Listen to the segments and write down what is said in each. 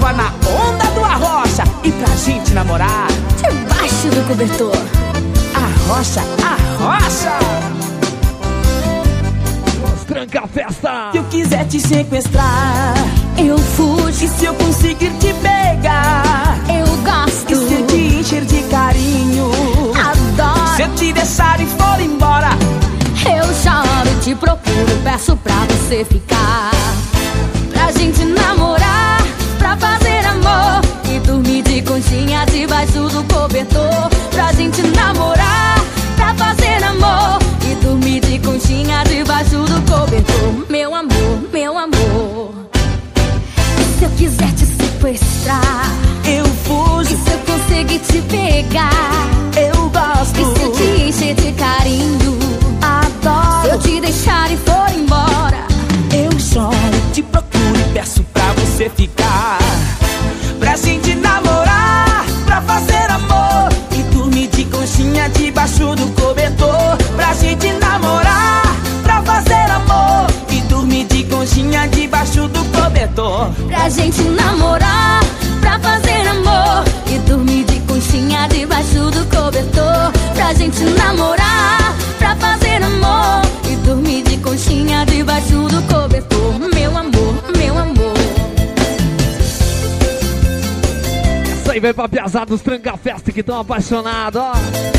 leva na onda do Arrocha. E pra gente namorar debaixo do cobertor. Arrocha, arrocha. Tranca a festa. Se eu quiser te sequestrar, eu fujo. E se eu conseguir te pegar, eu gosto. E se eu te encher de carinho, adoro. Se eu te deixar e for embora, eu choro, te procuro, peço pra você ficar. Pra gente namorar, pra fazer amor e dormir de conchinha debaixo do cobertor. Pra gente namorar, pra fazer amor e dormir de conchinha debaixo do cobertor. Meu amor, meu amor. E se eu quiser te sequestrar, eu fujo. E se eu conseguir te pegar, eu gosto. E se eu te encher de carinho, adoro. Se eu te deixar e for embora, eu choro, te procuro e peço pra você ficar. Pra gente namorar, pra fazer amor e dormir de conchinha debaixo do cobertor. Pra gente namorar, pra fazer amor e dormir de conchinha debaixo do cobertor. Pra gente namorar, pra fazer amor e dormir de conchinha debaixo do cobertor. Pra gente namorar, pra fazer amor e dormir de conchinha debaixo do cobertor. Meu amor, meu amor. Essa aí vai pra piazada dos tranca-festa que tão apaixonados, ó.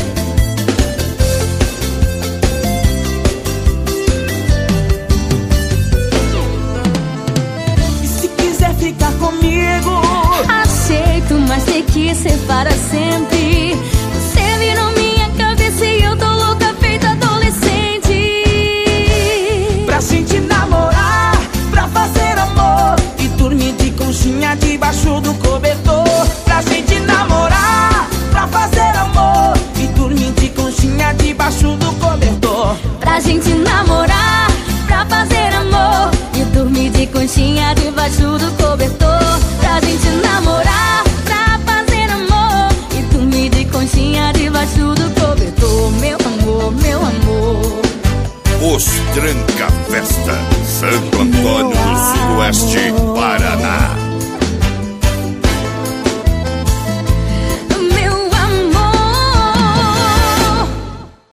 E se quiser ficar comigo, aceito, mas tem que ser para sempre. Você virou minha cabeça e eu tô louca, feita adolescente. Pra gente namorar, pra fazer amor e dormir de conchinha debaixo do cobertor. Pra gente namorar, pra fazer amor e dormir de conchinha debaixo do cobertor. Pra gente namorar, pra fazer amor e dormir de conchinha debaixo do cobertor. Pra gente namorar, pra fazer amor e dormir de conchinha debaixo do cobertor. Meu amor, meu amor. Os Tranca-Festa, Santo Antônio do Sudoeste.